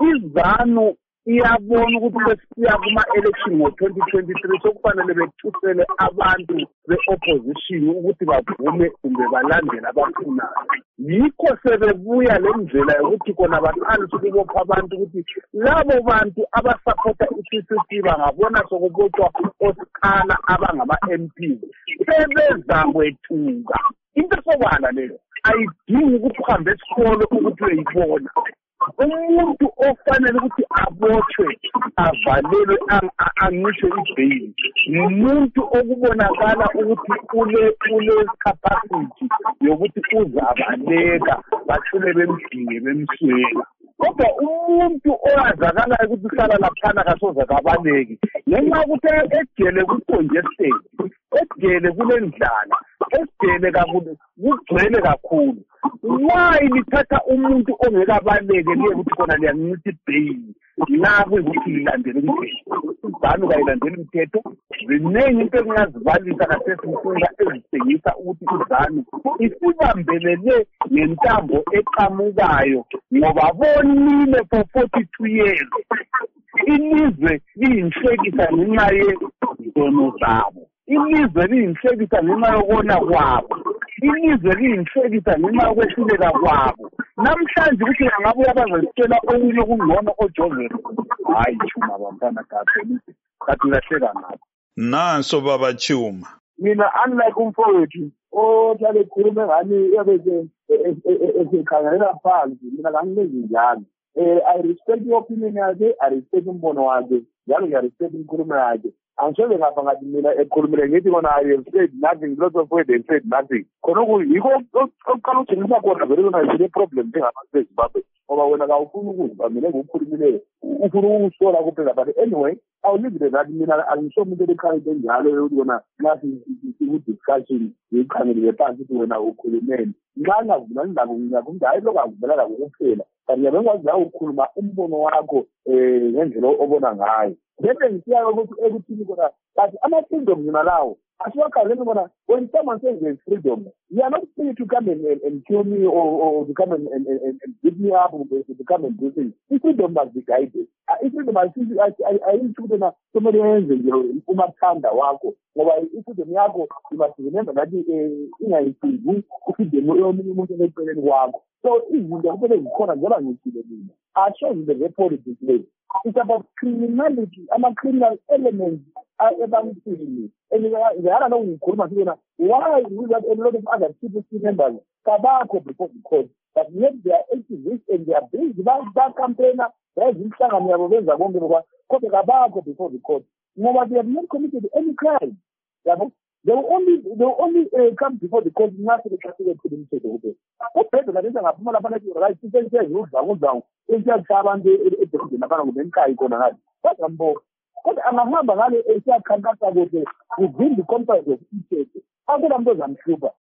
izanu iyabona ukuthi besiya kuma-election ngo-2023 sokufanele bethusele abantu be-opposition ukuthi bavume kumbe balandele abafunayo. Yikho sebebuya le ndlela yokuthi khona baqalise ukubopha abantu ukuthi labo bantu abasaphotha i-CCC bangabona sokubotshwa osikhala abangama-MPs sebeza kwethuka. Into sobala leyo ayidingi ukuthi uhambe esikolo ukuthi uyayibona. Umuntu ofanele ukuthi abotshwe avalelwe angisho ibheyili umuntu okubonakala ukuthi kule capacity yokuthi uzabaleka bathule bemdinge bemswela. Kodwa umuntu owazakalayo ukuthi uhlala laphana kasoze kabaleki ngenxa yokuthi egele ku-congested, egele kulendlala, egele kugcwele kakhulu. Why lithatha umuntu ongekabaleke liye ukuthi khona liyancitha ibheyili la kuyikuthi lilandele umthetho? Izanu kayilandeli umthetho. Ziningi into engingazibalisa kasesimfunda ezithengisa ukuthi izanu isibambelele ngentambo eqhamukayo ngoba bonile for 42 years ilizwe liyinhlekisa ngenxa yezono zabo. Ilizwe liyinhlekisa ngenxa yokona kwabo. Ilizwe liyinhlekisa ngenxa yokwehluleka kwabo. Namhlanje ukuthi angabuya bazositshela okunye kungcono oJoseph. Hayi Chuma bantwana kathi lahleka ngapha. Nanso baba Chuma. Mina unlike umfowethu ohlale ekhuluma ngani yabese esekhangela phansi, mina kangilenzi njalo. I respect your opinion yakhe, I respect umbono wakhe, njalo ngiyarespect inkulumo yakhe. Angisoze ngapha ngathi mina ekhulumile ngithi kona I have said nothing, lots of words have said nothing. Khona yikho okuqala ukugcinisa khona vele kona sile problem njengabaseZimbabwe ngoba wena kawufuni ukuzwa mina ngokukhulumileyo ufuna ukusola kuphela. But anyway, I'll leave it at that. Mina angisho umuntu ekhaya enjalo yokuthi kona nathi discussion yiqhangelile phansi ukuthi wena ukhulumeni nxa ngavula indaba ngiyakuthi hayi lokho akuvelanga kokuphela, kanti ngiyakwazi la ukukhuluma umbono wakho ngendlela obona ngayo. Bese ngisiya ekuthini kona but ama-freedom yona lawo asiwakhaleni kona. When someone says there's freedom, you are not free to come and kill me or to come and beat me up or to come and do things. Freedom must be guided. Freedom ayisho ukuthi somebody yenze nje umathanda wakho ngoba freedom yakho you must remember that ingayisizi freedom yomunye umuntu eceleni kwakho. So izinto kumele zikhona njengoba ngithile mina. Asho nje nge-politics leyo. It's about criminality, criminal elements ebantwini. And I don't know why we have a lot of other CPC members kabakho before the court, but yet they are activists and they are busy that campaigner. There's inhlangano yabo benza konke lokho kodwa kabakho before the court ngoba they have not committed any crime. Yabo they will only come before the court ngathi beqhatheke kuphela umthetho kuphela. Ubhedo labenza ngaphuma lapha nathi right isenzekuzangu esiyakha abantu edolobheni lapha ngobenkayi khona ngathi kodwa mbo kodwa angahamba ngale esiyakhankasa kuhle within the context of umthetho akula muntu ozamhlupha.